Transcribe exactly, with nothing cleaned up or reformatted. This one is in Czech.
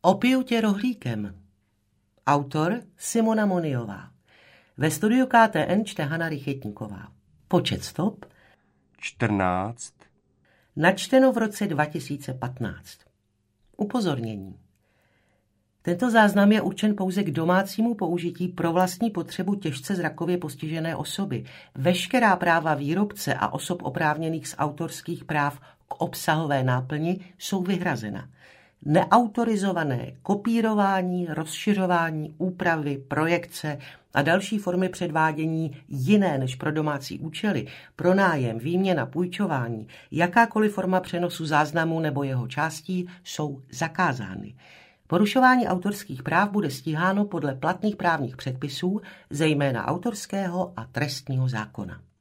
Opiju tě rohlíkem. Autor Simona Moniová. Ve studiu K T N čte Hana Rychetníková. Počet stop čtrnáct. Načteno v roce dva tisíce patnáct. Upozornění. Tento záznam je určen pouze k domácímu použití pro vlastní potřebu těžce zrakově postižené osoby. Veškerá práva výrobce a osob oprávněných z autorských práv k obsahové náplni jsou vyhrazena. Neautorizované kopírování, rozšiřování, úpravy, projekce a další formy předvádění jiné než pro domácí účely, pronájem, výměna, půjčování, jakákoliv forma přenosu záznamu nebo jeho částí jsou zakázány. Porušování autorských práv bude stíháno podle platných právních předpisů, zejména autorského a trestního zákona.